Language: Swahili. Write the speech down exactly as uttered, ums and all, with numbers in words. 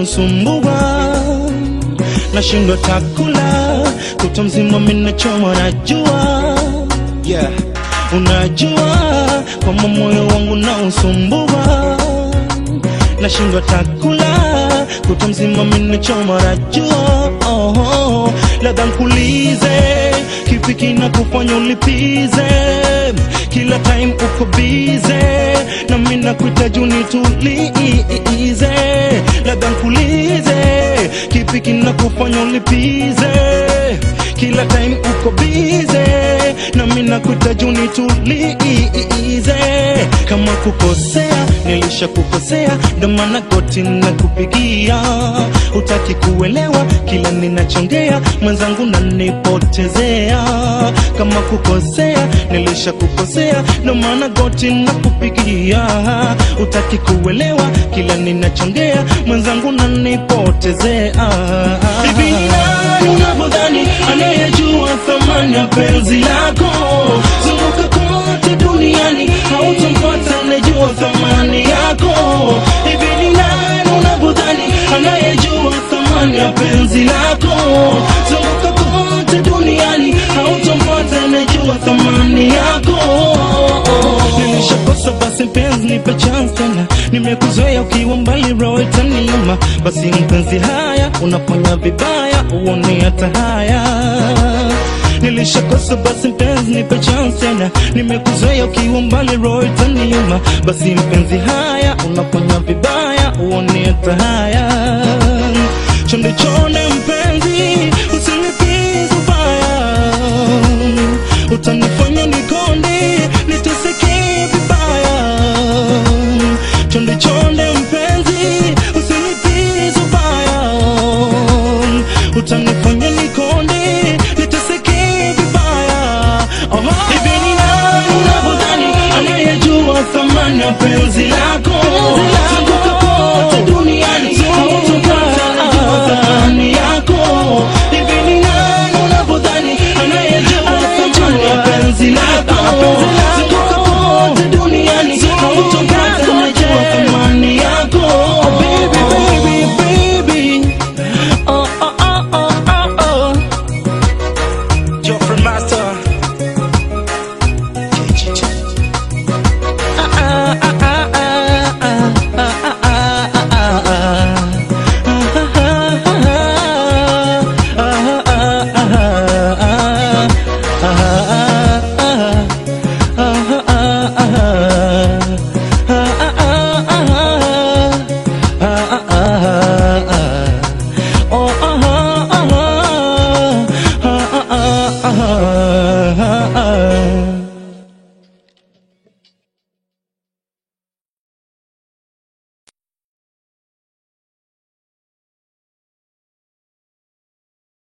unaosumbua, nashindwa takula, kutomzima mimi nachoma najua. Yeah, unajua kwamba moyo wangu unaosumbua, nashindwa takula, kutomzima mimi nachoma najua. Oh, oh, labda nikuulize, kipi kinakufanya ulipize? Kila time uko busy, na mimi nakuhitaji unitulize. Labda nikuulize, kipi kinakufanya ulipize? Kila time uko busy, na mimi nakuhitaji unitulize. Kama kukosea, nilishakukosea, ndo maana goti nakupigia. Hutaki kuelewa kila ninachongea, mwenzangu unanipotezea. Kama kukosea, nilishakukosea, ndo maana goti nakupigia. Hutaki kuelewa kila ninachongea, mwenzangu unanipotezea. Bibi ni nani unavyodhani anayejua thamani ya penzi lako? Zunguka kote duniani, hautampata anayejua thamani yako. Bibi ni nani unavyodhani anayejua thamani ya penzi lako? Zunguka kote duniani, hautampata anayejua thamani yako. Nilishakosa basi mpenzi nipe chance tena, nimekuzoea ukiwa mbali roho itaniuma. Basi mpenzi haya, unafanya vibaya, uone hata haya. Nilishakosa basi mpenzi nipe chance tena, nimekuzoea ukiwa mbali roho itaniuma. Basi mpenzi haya, unafanya vibaya, uone hata haya. Chonde chonde mpenzi,